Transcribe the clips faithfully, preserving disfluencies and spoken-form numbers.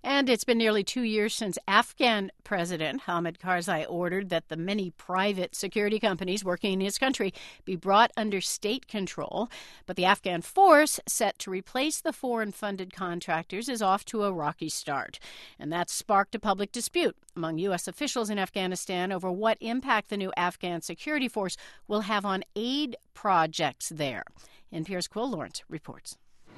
And it's been nearly two years since Afghan President Hamid Karzai ordered that the many private security companies working in his country be brought under state control. But the Afghan force set to replace the foreign-funded contractors is off to a rocky start. And that sparked a public dispute among U S officials in Afghanistan over what impact the new Afghan security force will have on aid projects there. N P R's Quill Lawrence reports.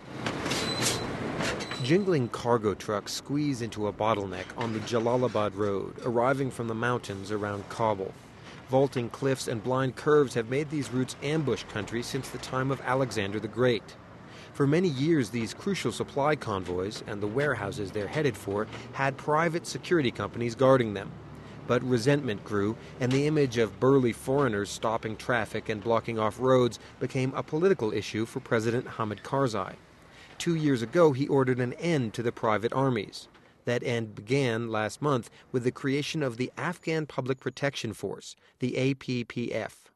Jingling cargo trucks squeeze into a bottleneck on the Jalalabad Road, arriving from the mountains around Kabul. Vaulting cliffs and blind curves have made these routes ambush country since the time of Alexander the Great. For many years, these crucial supply convoys and the warehouses they're headed for had private security companies guarding them. But resentment grew, and the image of burly foreigners stopping traffic and blocking off roads became a political issue for President Hamid Karzai. Two years ago, he ordered an end to the private armies. That end began last month with the creation of the Afghan Public Protection Force, the A P P F.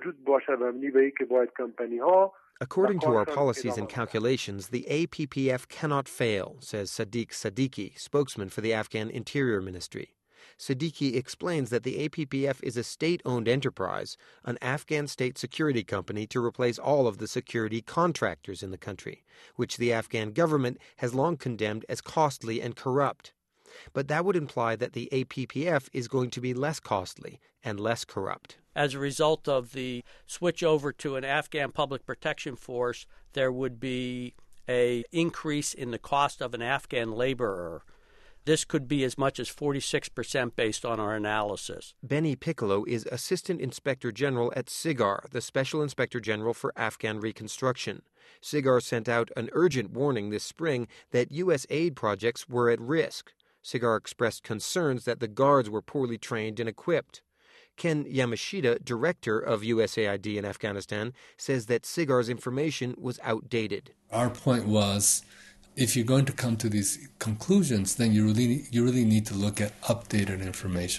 According to our policies and calculations, the A P P F cannot fail, says Sadiq Siddiqui, spokesman for the Afghan Interior Ministry. Siddiqui explains that the A P P F is a state-owned enterprise, an Afghan state security company to replace all of the security contractors in the country, which the Afghan government has long condemned as costly and corrupt. But that would imply that the A P P F is going to be less costly and less corrupt. As a result of the switch over to an Afghan public protection force, there would be an increase in the cost of an Afghan laborer. This could be as much as forty-six percent based on our analysis. Benny Piccolo is Assistant Inspector General at SIGAR, the Special Inspector General for Afghan Reconstruction. SIGAR sent out an urgent warning this spring that U S aid projects were at risk. SIGAR expressed concerns that the guards were poorly trained and equipped. Ken Yamashita, director of U S A I D in Afghanistan, says that SIGAR's information was outdated. Our point was, if you're going to come to these conclusions, then you really you really need to look at updated information.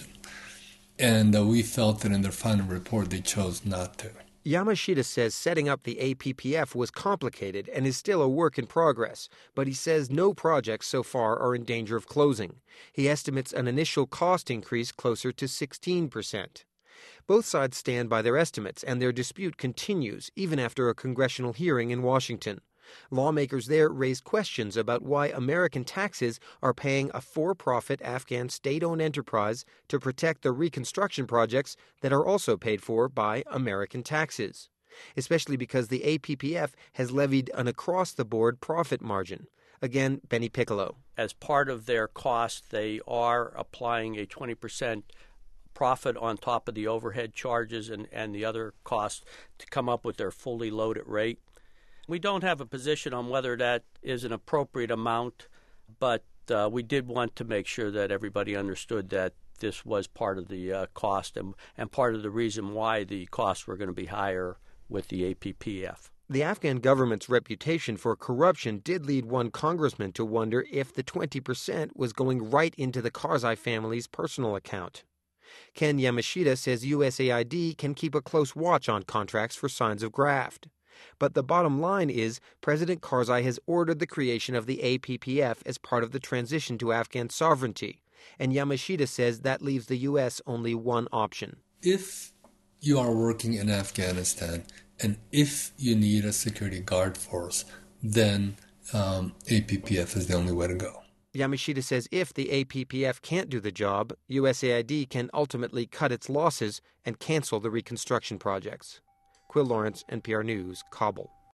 And uh, we felt that in their final report, they chose not to. Yamashita says setting up the A P P F was complicated and is still a work in progress, but he says no projects so far are in danger of closing. He estimates an initial cost increase closer to sixteen percent. Both sides stand by their estimates, and their dispute continues even after a congressional hearing in Washington. Lawmakers there raised questions about why American taxes are paying a for-profit Afghan state-owned enterprise to protect the reconstruction projects that are also paid for by American taxes, especially because the A P P F has levied an across-the-board profit margin. Again, Benny Piccolo. As part of their cost, they are applying a twenty percent profit on top of the overhead charges and, and the other costs to come up with their fully loaded rate. We don't have a position on whether that is an appropriate amount, but uh, we did want to make sure that everybody understood that this was part of the uh, cost and, and part of the reason why the costs were going to be higher with the A P P F. The Afghan government's reputation for corruption did lead one congressman to wonder if the twenty percent was going right into the Karzai family's personal account. Ken Yamashita says U S A I D can keep a close watch on contracts for signs of graft. But the bottom line is President Karzai has ordered the creation of the A P P F as part of the transition to Afghan sovereignty, and Yamashita says that leaves the U S only one option. If you are working in Afghanistan and if you need a security guard force, then um, A P P F is the only way to go. Yamashita says if the A P P F can't do the job, U S A I D can ultimately cut its losses and cancel the reconstruction projects. Quill Lawrence, N P R News, Kabul.